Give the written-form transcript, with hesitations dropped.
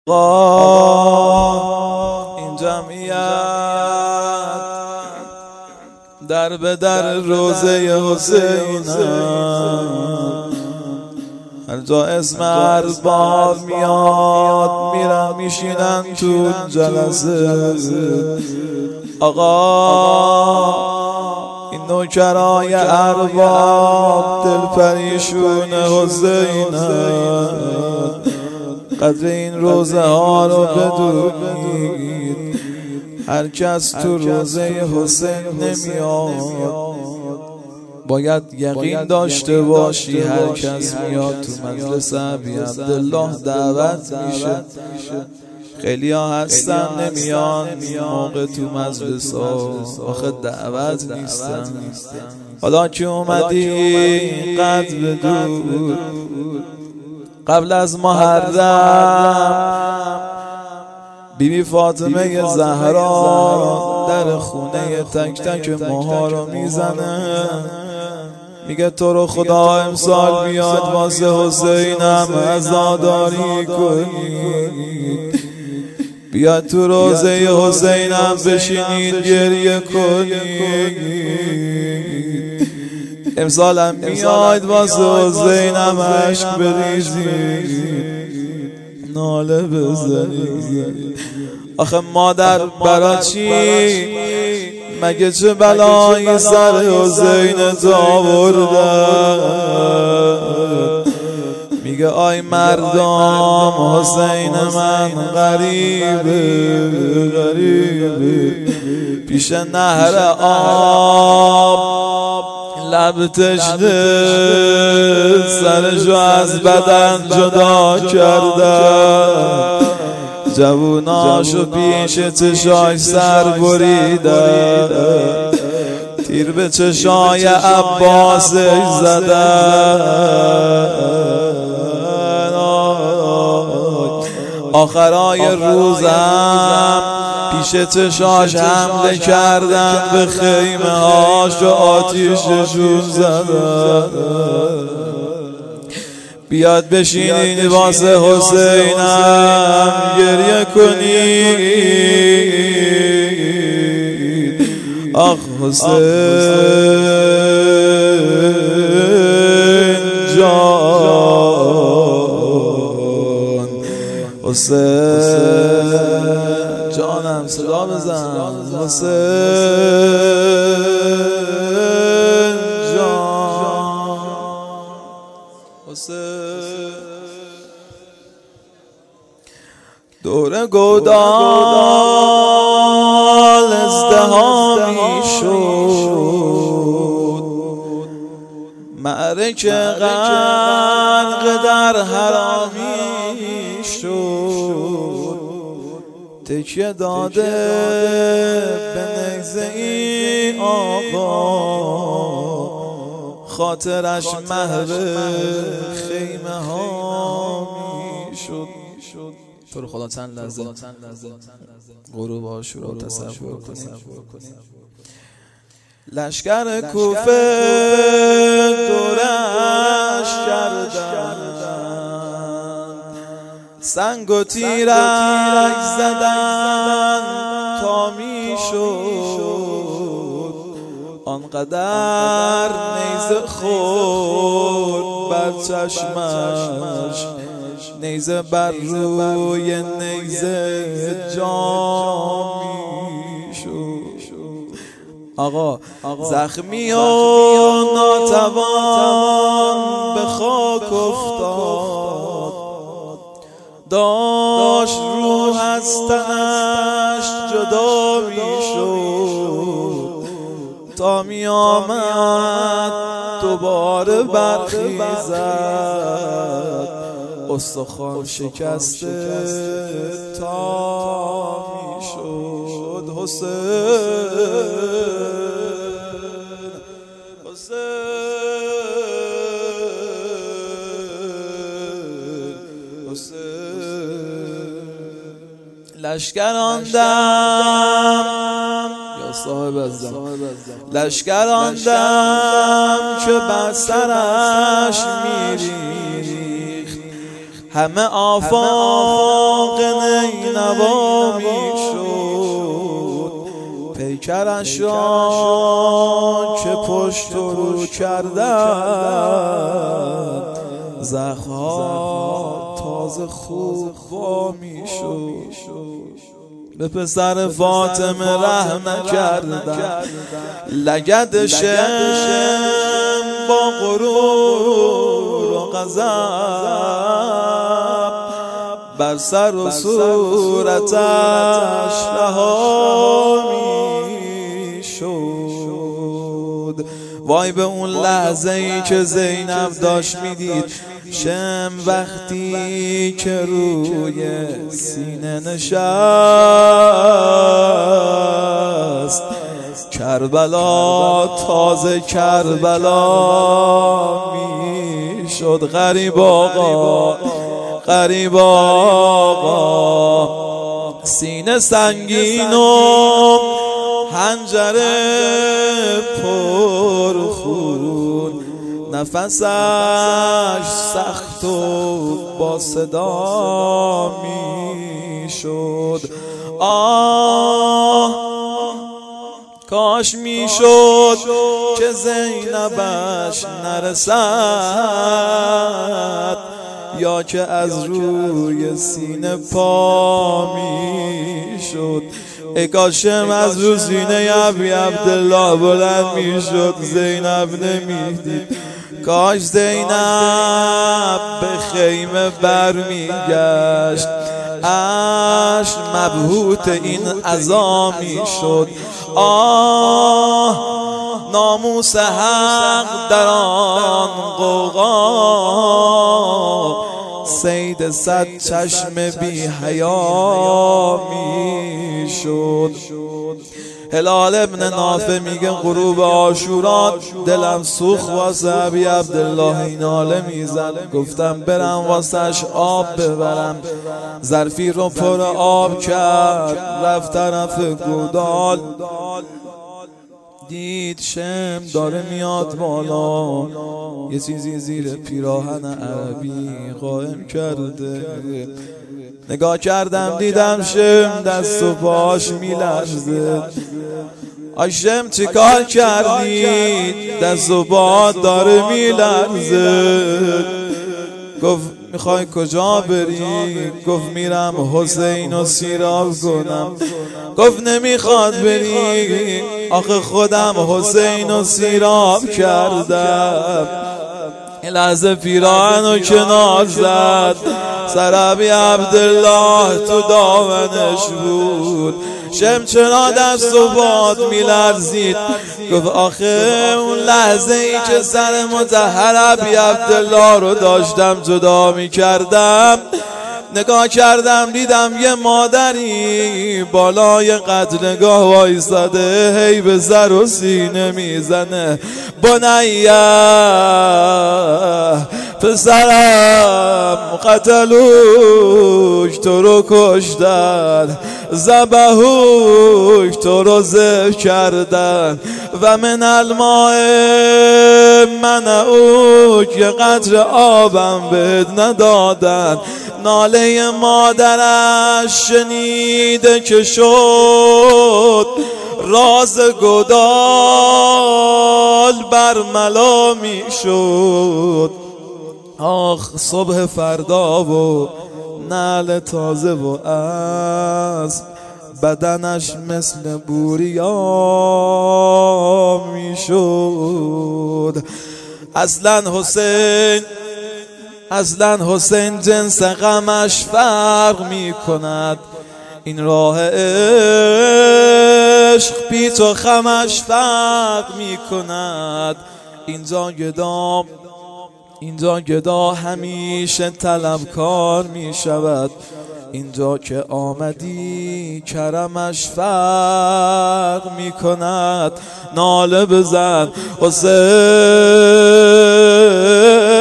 این جمعیت در به در روزه حسینم، هر جا اسم ارباب میاد میرن میشینن تو جلسه. آقا این نوکرای ارباب دل پریشون حسینم، قدر این روزه ها رو بدونید. هر کس تو روزه حسین نمیاد باید یقین داشته باشی هر کس میاد تو مجلس ابی عبدالله دعوت میشه. خیلی ها هستن نمیان موقع تو مجلس ها، آخه دعوت نیستن. حالا که اومدی قد بدون قبل از محرم بیبی فاطمه زهرا در خونه تک تک ماها رو میزنه، میگه تو رو خدا امسال بیاد واسه حسینم عزاداری کنید، بیاد تو روزه حسینم بشینید گریه کنید، امسالم بیاید واسه حسینم عشق بریزید ناله بزنید. آخه مادر برا چی مگه چه بلایی سر حسین آوردن؟ میگه آی مردم حسین من غریبه پیش نهر آب لب تشنه سرشو از بدن جدا کردن، جووناشو پیش چشای سر بریدن، تیر به چشای عباسش زدن، آخرای روزم پیش چشاش حمله کردن، به خیمه هاش و آتیششون زدن. بیاد بشینید واسه حسینم گریه کنید. آخ حسین جان، حسین جانم صدا بزن، حسین جان، حسین. دور گودال ازدهامی شد، معرکه غرق در حرامی شد، تکیه داده به نیزه ای آقا، خاطرش محو خیمه ها می شد. تو رو خدا چند لحظه غروب عاشورا رو تصور کنید. لشکر کوفه دورش کردن، سنگ و تیرک زدن تا می شد، آنقدر نیزه خورد بر چشمش، نیزه بر روی نیزه جامی شد. آقا زخمی و ناتوان به خاک افتاد، داشت روح از تنش جدا می شد، تا می آمد دوباره برخیزد، استخوان شکسته تا می شد. حسین لشکر آندم یا صاحب ازدم، لشکر آندم که بر سرش میریخت، همه آفاق نینوا میشد، پیکرش را که پشت رو کردن، زخم‌ها تازه خوب وا میشد. به پسر فاطمه رحم نکردن، لگدشم با غرور و غضب بر سر و صورتش رها میشد. وای به اون لحظه ای که زینب داشت میدید شم وقتی که روی سینه نشست، کربلا تازه کربلا میشد. غریب آقا غریب آقا، سینه سنگین و حنجره پرخون، نفسش سخت و با صدا میشد. کاش میشد که زینبش نرسد، یا که از روی سینه پا میشد. ای کاشم از رو سینه ابی عبدالله بلند میشد، زینب نمیدید. کاش زینب به خیمه برمیگشت، عشق مبهوت این عزا میشد. ناموس حق در آن غوغا، صید صد چشم بی حیا میشد. هلال ابن نافع میگه غروب عاشورا دلم سوخت واسه ابی عبدالله این حاله میزن. گفتم برم واسش آب ببرم، ظرفی رو پر آب کرد، رفت طرف گودال، دید شم داره میاد بالا، یه چیزی زیر پیراهن عربی قائم کرده. نگاه کردم دیدم شم دست و پاش میلرزه. شم چی کار کردی؟ دست و پا داره میلرزه. گفت میخوای کجا بری؟ گفت میرم حسین و سیراب کنم. گفت نمیخواد بری، آخه خودم حسین و سیراب کردم. این لحظه پیراهن و کنار زد، سر ابی عبدالله تو دامنش بود. شم چرا دست و باد میلرزید؟ گفت آخه اون لحظه ای که سر مطهر ابی عبدالله رو داشتم جدا میکردم، نگاه کردم دیدم یه مادری بالای قدرگاه وایساده، هی به سر و سینه میزنه. بنیه پسرم قتلوش تو رو کشتن، ذبحوش تو رو ذبح کردن، و من الماء منعوک یه قطره آبم بهت ندادن. ناله مادرش شنیده که شد، راز گودال برملا می شد. آخ صبح فردا و نعل تازه و اسب، بدنش مثل بوریا می شد. اصلا حسین جنس غمش فرق می کند، این راه عشق پیچ و خمش فرق می کند. اینجا گدا همیشه طلبکار می شود، اینجا که آمدی کرمش فرق می کند. ناله بزن حسین